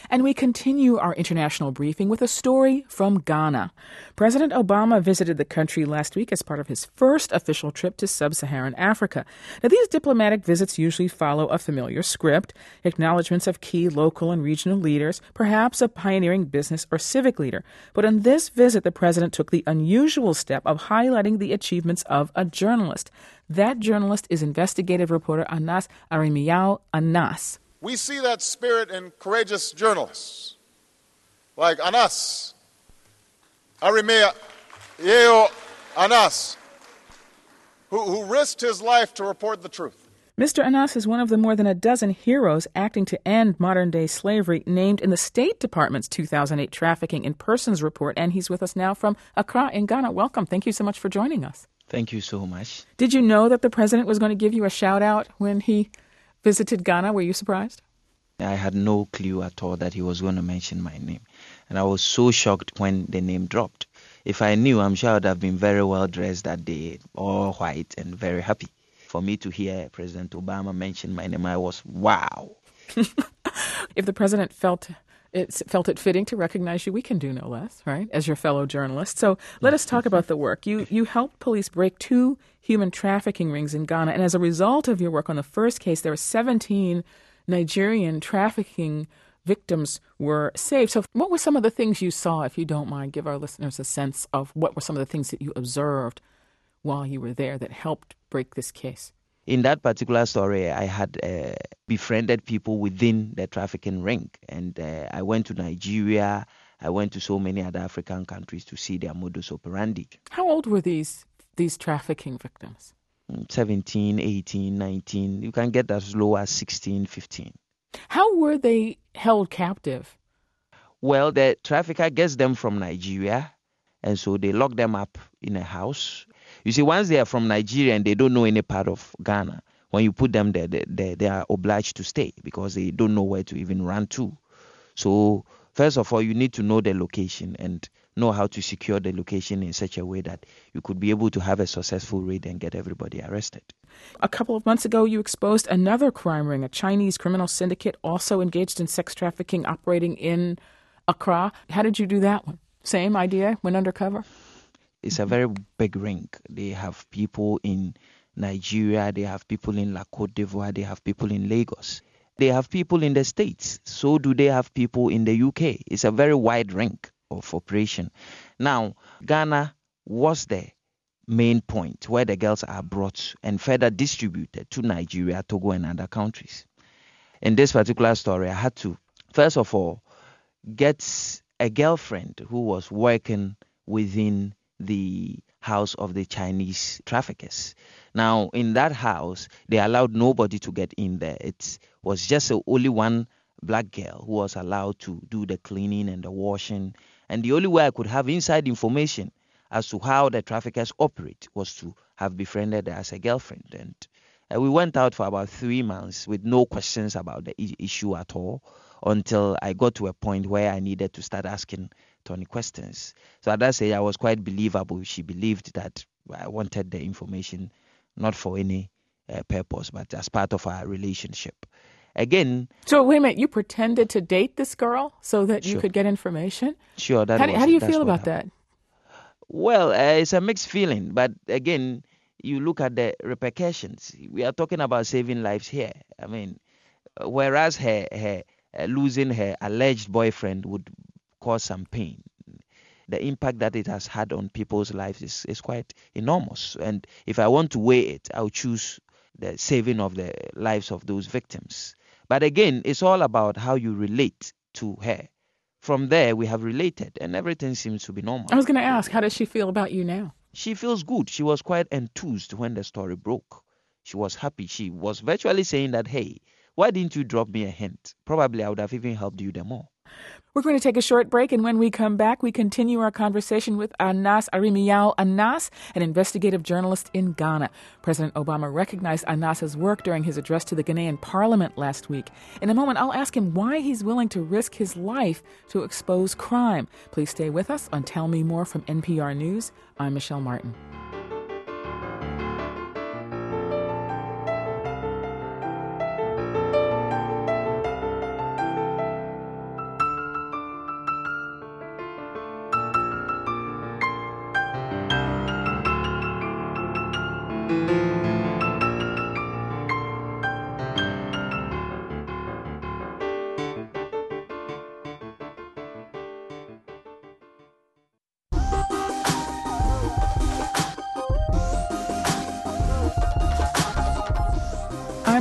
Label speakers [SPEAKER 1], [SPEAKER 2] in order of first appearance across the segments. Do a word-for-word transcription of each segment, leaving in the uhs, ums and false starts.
[SPEAKER 1] And we continue our international briefing with a story from Ghana. President Obama visited the country last week as part of his first official trip to sub-Saharan Africa. Now, these diplomatic visits usually follow a familiar script, acknowledgments of key local and regional leaders, perhaps a pioneering business or civic leader. But on this visit, the president took the unusual step of highlighting the achievements of a journalist. That journalist is investigative reporter Anas Arimiao. Anas.
[SPEAKER 2] We see that spirit in courageous journalists like Anas Arimiao Anas, who, who risked his life to report the truth.
[SPEAKER 1] Mister Anas is one of the more than a dozen heroes acting to end modern-day slavery named in the State Department's two thousand eight Trafficking in Persons report, and he's with us now from Accra in Ghana. Welcome. Thank you so much for joining us.
[SPEAKER 3] Thank you so much.
[SPEAKER 1] Did you know that the president was going to give you a shout-out when he visited Ghana? Were you surprised?
[SPEAKER 3] I had no clue at all that he was going to mention my name. And I was so shocked when the name dropped. If I knew, I'm sure I would have been very well dressed that day, all white and very happy. For me to hear President Obama mention my name, I was, wow.
[SPEAKER 1] If the president felt it, felt it fitting to recognize you, we can do no less, right, as your fellow journalist. So let us talk about the work. You, you helped police break two human trafficking rings in Ghana. And as a result of your work on the first case, there were seventeen Nigerian trafficking victims were saved. So what were some of the things you saw, if you don't mind, give our listeners a sense of what were some of the things that you observed while you were there that helped break this case?
[SPEAKER 3] In that particular story, I had uh, befriended people within the trafficking ring. And uh, I went to Nigeria. I went to so many other African countries to see their modus operandi.
[SPEAKER 1] How old were these these trafficking victims?
[SPEAKER 3] seventeen, eighteen, nineteen. You can get as low as sixteen, fifteen.
[SPEAKER 1] How were they held captive?
[SPEAKER 3] Well, the trafficker gets them from Nigeria, and so they lock them up in a house. You see, once they are from Nigeria and they don't know any part of Ghana, when you put them there, they, they, they are obliged to stay because they don't know where to even run to. So, first of all, you need to know the location and know how to secure the location in such a way that you could be able to have a successful raid and get everybody arrested.
[SPEAKER 1] A couple of months ago, you exposed another crime ring, a Chinese criminal syndicate also engaged in sex trafficking operating in Accra. How did you do that one? Same idea, went undercover?
[SPEAKER 3] It's a very big ring. They have people in Nigeria, they have people in La Côte d'Ivoire, they have people in Lagos. They have people in the States. So do they have people in the U K. It's a very wide ring of operation. Now, Ghana was the main point where the girls are brought and further distributed to Nigeria, Togo, and other countries. In this particular story, I had to, first of all, get a girlfriend who was working within the house of the Chinese traffickers. Now, in that house, they allowed nobody to get in there. It was just a, only one black girl who was allowed to do the cleaning and the washing. And the only way I could have inside information as to how the traffickers operate was to have befriended her as a girlfriend. And uh, we went out for about three months with no questions about the I- issue at all until I got to a point where I needed to start asking Tony questions. So at that stage, I was quite believable. She believed that I wanted the information not for any uh, purpose, but as part of our relationship. Again...
[SPEAKER 1] So wait a minute, you pretended to date this girl so that
[SPEAKER 3] Sure.
[SPEAKER 1] you could get information?
[SPEAKER 3] Sure. That
[SPEAKER 1] How do,
[SPEAKER 3] was,
[SPEAKER 1] how do you
[SPEAKER 3] that's
[SPEAKER 1] feel
[SPEAKER 3] what
[SPEAKER 1] about
[SPEAKER 3] happened.
[SPEAKER 1] that?
[SPEAKER 3] Well, uh, it's a mixed feeling, but again, you look at the repercussions. We are talking about saving lives here. I mean, uh, whereas her, her uh, losing her alleged boyfriend would cause some pain, the impact that it has had on people's lives is, is quite enormous. And if I want to weigh it, I'll choose the saving of the lives of those victims. But again, it's all about how you relate to her. From there, we have related, and everything seems to be normal.
[SPEAKER 1] I was going to ask, how does she feel about you now?
[SPEAKER 3] She feels good. She was quite enthused when the story broke. She was happy. She was virtually saying that, hey, why didn't you drop me a hint? Probably I would have even helped you them more.
[SPEAKER 1] We're going to take a short break, and when we come back, we continue our conversation with Anas Arimiao Anas, an investigative journalist in Ghana. President Obama recognized Anas's work during his address to the Ghanaian parliament last week. In a moment, I'll ask him why he's willing to risk his life to expose crime. Please stay with us on Tell Me More from N P R News. I'm Michelle Martin.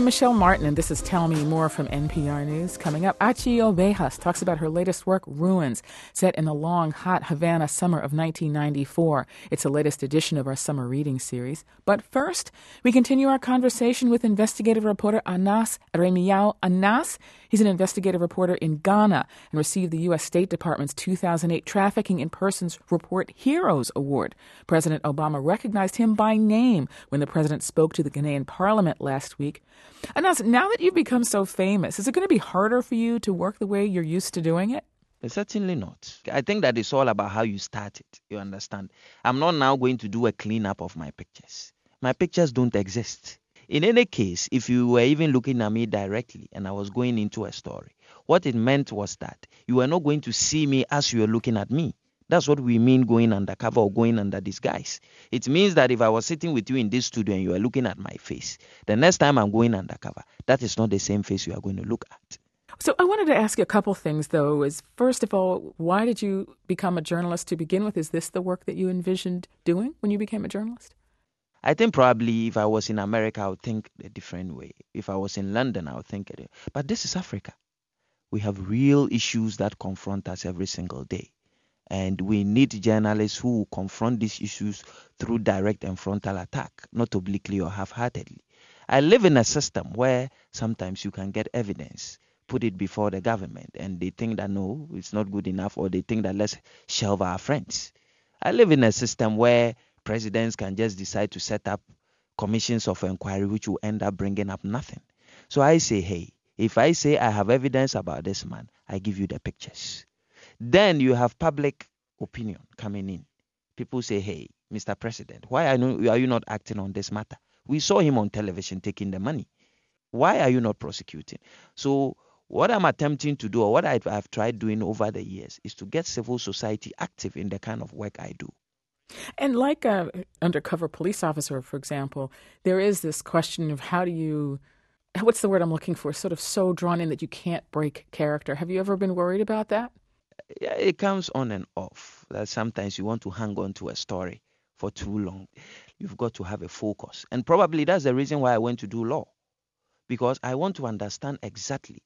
[SPEAKER 1] I'm Michelle Martin, and this is Tell Me More from N P R News. Coming up, Achi Ovejas talks about her latest work, Ruins, set in the long, hot Havana summer of nineteen ninety-four. It's the latest edition of our summer reading series. But first, we continue our conversation with investigative reporter Anas Remiao Anas. He's an investigative reporter in Ghana and received the U S State Department's two thousand eight Trafficking in Persons Report Heroes Award. President Obama recognized him by name when the president spoke to the Ghanaian parliament last week. Anas, now that you've become so famous, is it going to be harder for you to work the way you're used to doing it?
[SPEAKER 3] Certainly not. I think that it's all about how you start it. You understand? I'm not now going to do a cleanup of my pictures. My pictures don't exist. In any case, if you were even looking at me directly and I was going into a story, what it meant was that you were not going to see me as you were looking at me. That's what we mean going undercover or going under disguise. It means that if I was sitting with you in this studio and you are looking at my face, the next time I'm going undercover, that is not the same face you are going to look at.
[SPEAKER 1] So I wanted to ask you a couple things, though. Is first of all, why did you become a journalist to begin with? Is this the work that you envisioned doing when you became a journalist?
[SPEAKER 3] I think probably if I was in America, I would think a different way. If I was in London, I would think it. But this is Africa. We have real issues that confront us every single day. And we need journalists who will confront these issues through direct and frontal attack, not obliquely or half-heartedly. I live in a system where sometimes you can get evidence, put it before the government, and they think that no, it's not good enough, or they think that let's shelve our friends. I live in a system where presidents can just decide to set up commissions of inquiry which will end up bringing up nothing. So I say, hey, if I say I have evidence about this man, I give you the pictures. Then you have public opinion coming in. People say, hey, Mister President, why are you, are you not acting on this matter? We saw him on television taking the money. Why are you not prosecuting? So what I'm attempting to do, or what I've, I've tried doing over the years, is to get civil society active in the kind of work I do.
[SPEAKER 1] And like an undercover police officer, for example, there is this question of how do you, what's the word I'm looking for, sort of so drawn in that you can't break character. Have you ever been worried about that?
[SPEAKER 3] Yeah, it comes on and off. That sometimes you want to hang on to a story for too long. You've got to have a focus. And probably that's the reason why I went to do law. Because I want to understand exactly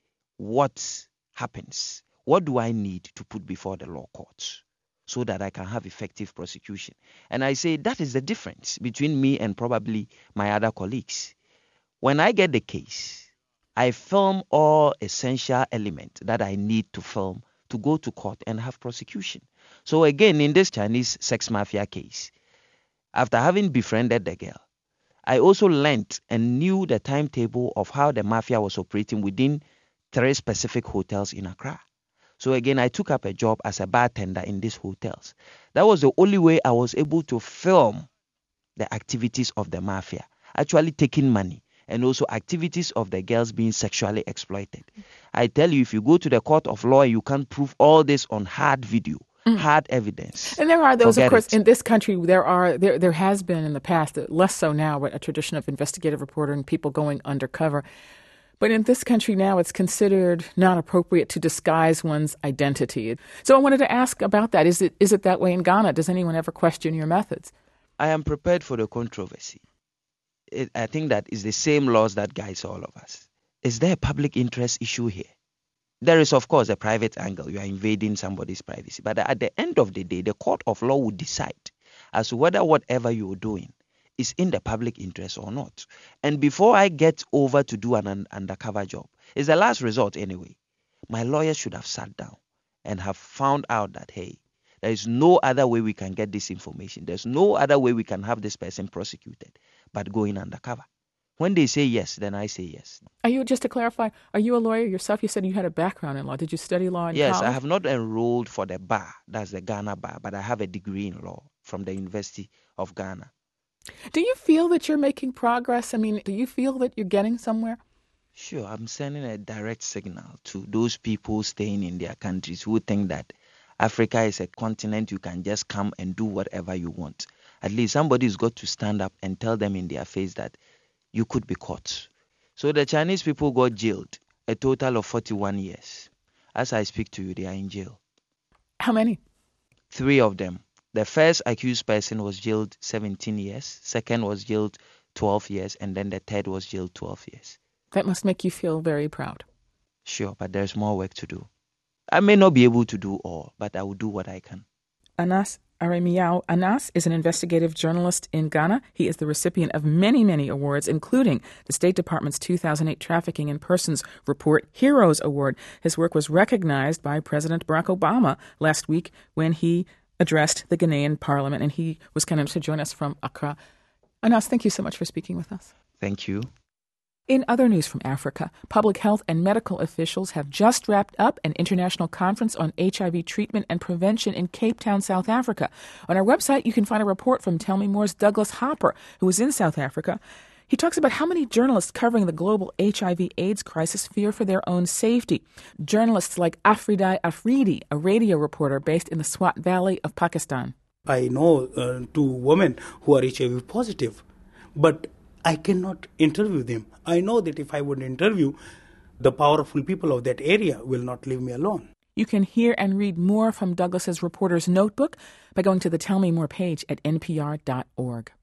[SPEAKER 3] what happens. What do I need to put before the law courts so that I can have effective prosecution? And I say that is the difference between me and probably my other colleagues. When I get the case, I film all essential elements that I need to film to go to court and have prosecution. So again, in this Chinese sex mafia case, after having befriended the girl, I also learned and knew the timetable of how the mafia was operating within three specific hotels in Accra. So again, I took up a job as a bartender in these hotels. That was the only way I was able to film the activities of the mafia, actually taking money, and also activities of the girls being sexually exploited. I tell you, if you go to the court of law, you can't prove all this on hard video, mm. hard evidence.
[SPEAKER 1] And there are those,
[SPEAKER 3] Forget
[SPEAKER 1] of course,
[SPEAKER 3] it.
[SPEAKER 1] in this country, there are there there has been in the past, less so now, but a tradition of investigative reporter and people going undercover. But in this country now, it's considered not appropriate to disguise one's identity. So I wanted to ask about that. Is it is it that way in Ghana? Does anyone ever question your methods?
[SPEAKER 3] I am prepared for the controversy. It, I think that is the same laws that guides all of us. Is there a public interest issue here? There is, of course, a private angle. You are invading somebody's privacy. But at the end of the day, the court of law will decide as to whether whatever you're doing is in the public interest or not. And before I get over to do an un- undercover job, it's the last resort anyway, my lawyers should have sat down and have found out that, hey, there is no other way we can get this information. There's no other way we can have this person prosecuted but going undercover. When they say yes, then I say yes.
[SPEAKER 1] Are you, just to clarify, are you a lawyer yourself? You said you had a background in law. Did you study law in
[SPEAKER 3] yes,
[SPEAKER 1] college?
[SPEAKER 3] Yes, I have not enrolled for the bar, that's the Ghana bar, but I have a degree in law from the University of Ghana.
[SPEAKER 1] Do you feel that you're making progress? I mean, do you feel that you're getting somewhere?
[SPEAKER 3] Sure, I'm sending a direct signal to those people staying in their countries who think that Africa is a continent you can just come and do whatever you want. At least somebody's got to stand up and tell them in their face that you could be caught. So the Chinese people got jailed, a total of forty-one years. As I speak to you, they are in jail.
[SPEAKER 1] How many?
[SPEAKER 3] Three of them. The first accused person was jailed seventeen years. Second was jailed twelve years, and then the third was jailed twelve years.
[SPEAKER 1] That must make you feel very proud.
[SPEAKER 3] Sure, but there's more work to do. I may not be able to do all, but I will do what I can.
[SPEAKER 1] Anas Aremiao. Anas is an investigative journalist in Ghana. He is the recipient of many, many awards, including the State Department's two thousand eight Trafficking in Persons Report Heroes Award. His work was recognized by President Barack Obama last week when he addressed the Ghanaian parliament, and he was kind enough to join us from Accra. Anas, thank you so much for speaking with us.
[SPEAKER 3] Thank you.
[SPEAKER 1] In other news from Africa, public health and medical officials have just wrapped up an international conference on H I V treatment and prevention in Cape Town, South Africa. On our website, you can find a report from Tell Me More's Douglas Hopper, who was in South Africa. He talks about how many journalists covering the global H I V AIDS crisis fear for their own safety. Journalists like Afridai Afridi, a radio reporter based in the Swat Valley of Pakistan.
[SPEAKER 4] I know uh, two women who are H I V positive, but I cannot interview them. I know that if I would interview, the powerful people of that area will not leave me alone.
[SPEAKER 1] You can hear and read more from Douglas's Reporter's Notebook by going to the Tell Me More page at N P R dot org.